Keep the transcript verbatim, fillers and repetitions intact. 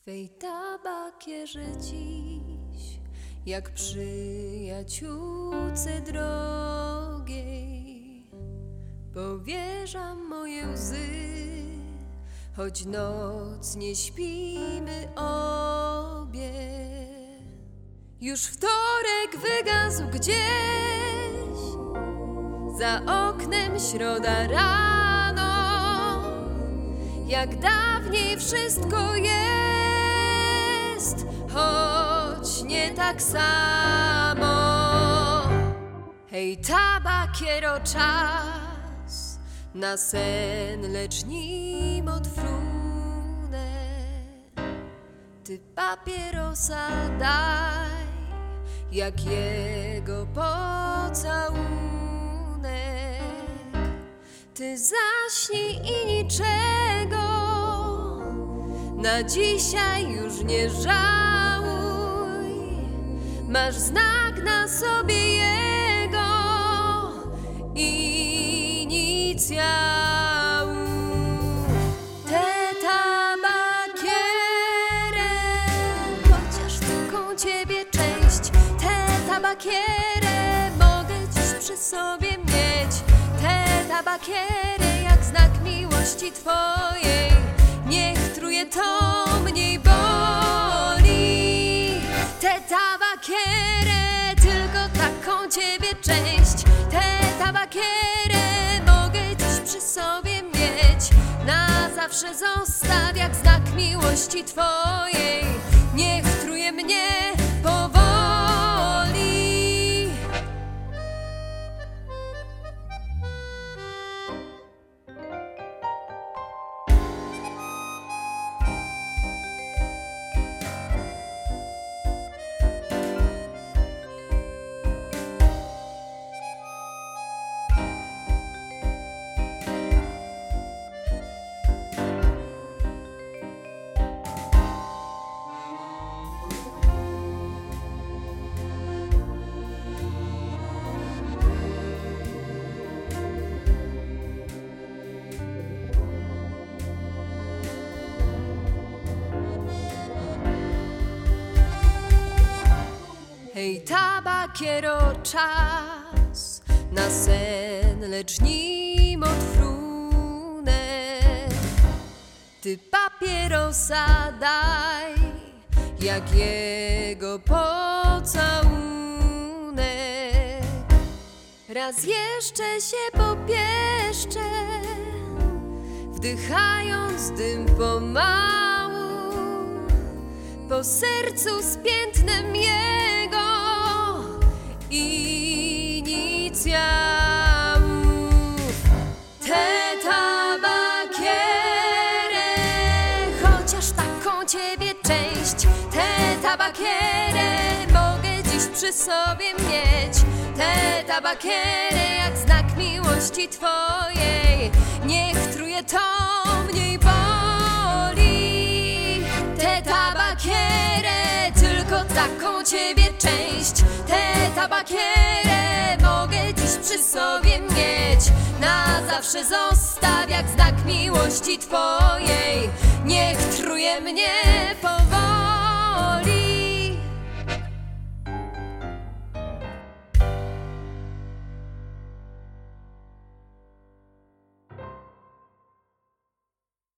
Twej tabakierze dziś, jak przyjaciółce drogiej, powierzam moje łzy, choć noc nie śpimy obie. Już wtorek wygasł gdzieś, za oknem środa rano, jak dawniej wszystko jest, choć nie tak samo. Hej, tabakiero, czas na sen, lecz nim odfrunę. Ty papierosa daj, jak jego pocałunek. Ty zaśnij i niczego na dzisiaj już nie żałuj. Masz znak na sobie jego inicjałów. Te tabakierę, chociaż tylko ciebie część. Te tabakierę mogę dziś przy sobie mieć. Te tabakierę jak znak miłości twojej. Niech truje, to mniej boli. Te tabakierę, tylko taką ciebie część. Te tabakierę mogę dziś przy sobie mieć. Na zawsze zostaw jak znak miłości twojej. Niech truje mnie powoli. Hej, tabakiero, czas na sen, lecz nim odfrunę. Ty papierosa daj, jak jego pocałunek. Raz jeszcze się popieszczę, wdychając dym pomału, po sercu z piętnem jego inicjałów. Te tabakierę, chociaż taką ciebie część. Te tabakierę mogę dziś przy sobie mieć. Te tabakierę jak znak miłości twojej. Niech truje, to mniej boli. Te tabakierę, tylko taką ciebie część. Te tabakierę mogę dziś przy sobie mieć. Na zawsze zostaw jak znak miłości twojej. Niech truje mnie powoli.